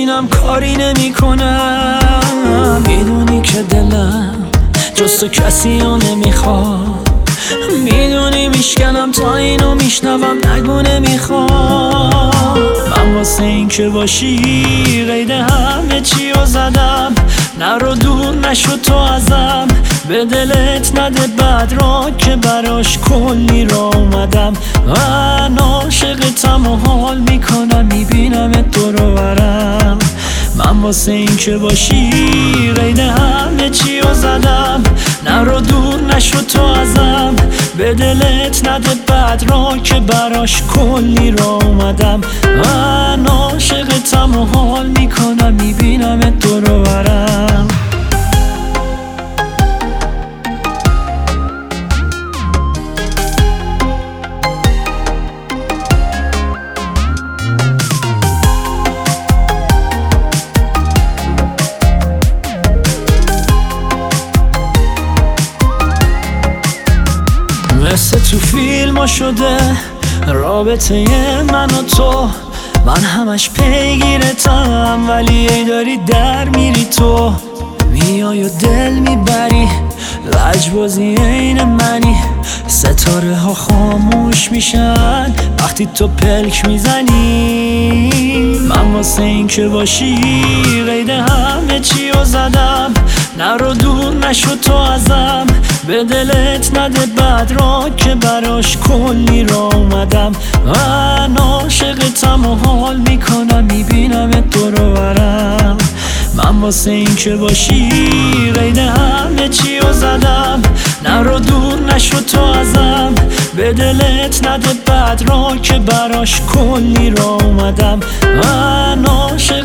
سینم کاری نمی کنم. میدونی که دلم جز تو کسی رو نمیخواد، میدونی میشکنم تا اینو میشنوم نگو نمیخوام. من واسه این که باشی قید همه چی رو زدم، نرو دور نشو تو ازم، به دلت نده بد را که براش کلی را اومدم. من عاشقتم و حال میکنم میبینم دور و برم. من واسه این که باشی قید همه چی رو زدم، نرو دور نشو تو ازم، به دلت نده بد را که براش کلی را اومدم. من عاشقتم و حال میکنم میبینم دور و برم. مثل تو فیلم ها شده رابطه من و تو، من همش پیگیرتم ولی ای داری در میری تو. میای و دل میبری لجبازی این منی، ستاره ها خاموش میشن وقتی تو پلک میزنی. من واسه این که باشی قید همه چی رو زدم، نرو دور نشو تو ازم، به دلت نده بد را که براش کلی را اومدم. من عاشقتم و حال میکنم میبینم دور و برم. من واسه این که باشی قید همه چی رو زدم، نرو دور نشو تو ازم، به دلت نده بد را که براش کلی را اومدم. من عاشق